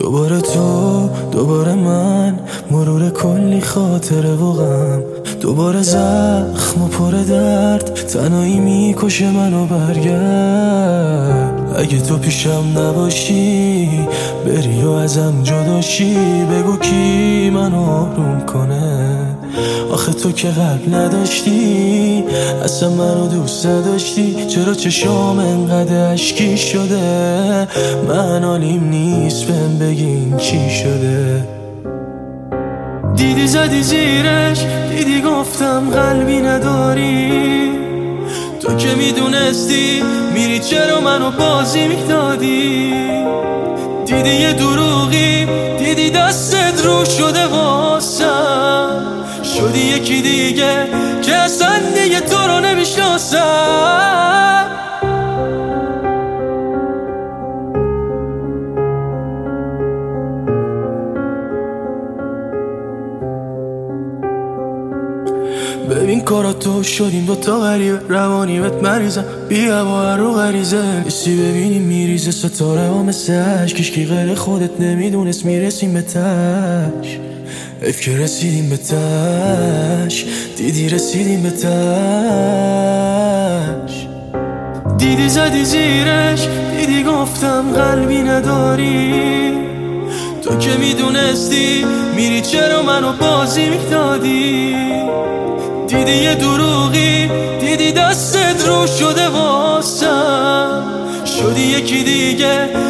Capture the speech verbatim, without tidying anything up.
دوباره تو، دوباره من، مرور کلی خاطره و غم، دوباره زخم و پر درد، تنهایی میکشه منو. برگرد اگه تو پیشم نباشی، بری و ازم جداشی، بگو کی منو آروم کنه. آخه تو که قلب نداشتی، اصلا منو دوست نداشتی، چرا چشام انقدر اشکی شده؟ من حالیم نیست بهم بگین چی شده. دیدی زدی زیرش، دیدی گفتم قلبی نداری، تو که میدونستی میری چرا منو بازی میدادی. دیدی یه دروغی، دیدی دستت رو شده واسم، شدی یکی دیگه که اصلا دیگه تو رو نمیشناسم. ببین کارا تو شدیم دوتا غریبه، روانی بهت مریضم، بیا با رو غریزه. ایسی ببینیم میریزه ستاره ها مثل عشق، کشکی غیر خودت نمیدونست میرسیم به تش. اف که رسیدیم به تش، دیدی رسیدیم به تش. دیدی زدی زیرش، دیدی گفتم قلبی نداری، تو که میدونستی میری چرا منو بازی میدادی. دیدی یه دروغی، دیدی دستت رو شده واسم، شدی یکی دیگه